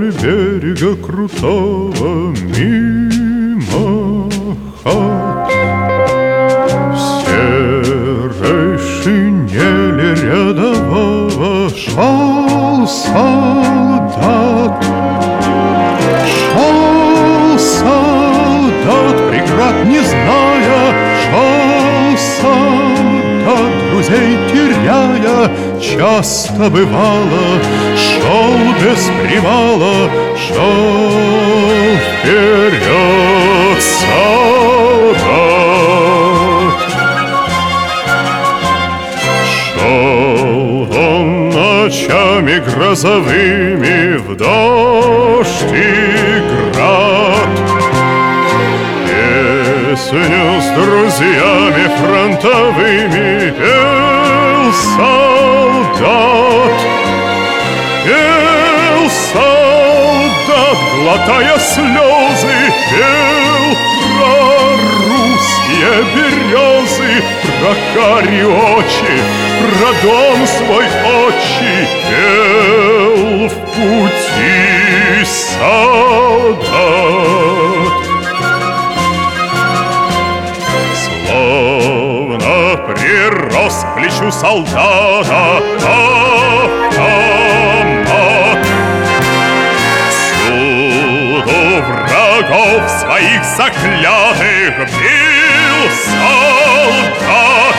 вдоль берега крутого мимо хат. В серой шинели рядового шел солдат. Шел солдат, преград не зная, шел солдат, друзей теряя. Часто бывало, шел без привала, шел вперед солдат. Шел он ночами грозовыми в дождь и град, песню с друзьями фронтовыми пел солдат. Пел солдат, глотая слезы, пел про русские березы, про карие очи, про дом свой отчий, пел в пути солдат. Словно прирос к плечу солдата автомат, всюду врагов своих заклятых бил солдат.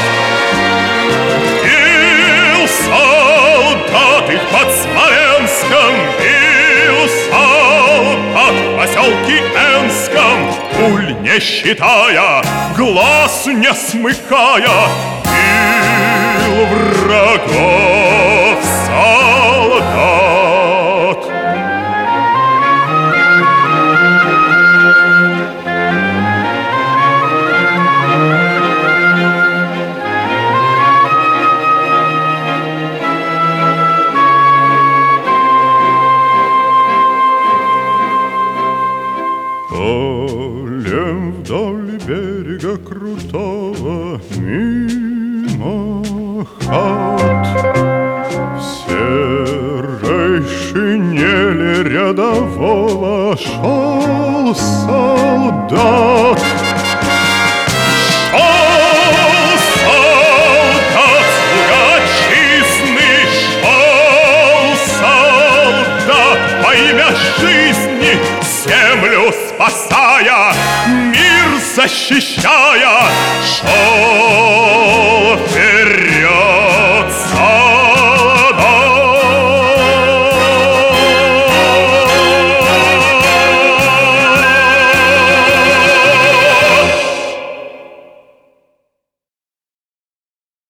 Бил солдат и под Смоленском, бил солдат в поселке Энском, пуль не считая, глаз не смыкая, бил врагов солдат. Полем вдоль берега крутого мимо хат, в серой шинели рядового шел солдат. Шел солдат, слуга отчизны, шел солдат во имя жизни, землю спасая, мир защищая, шел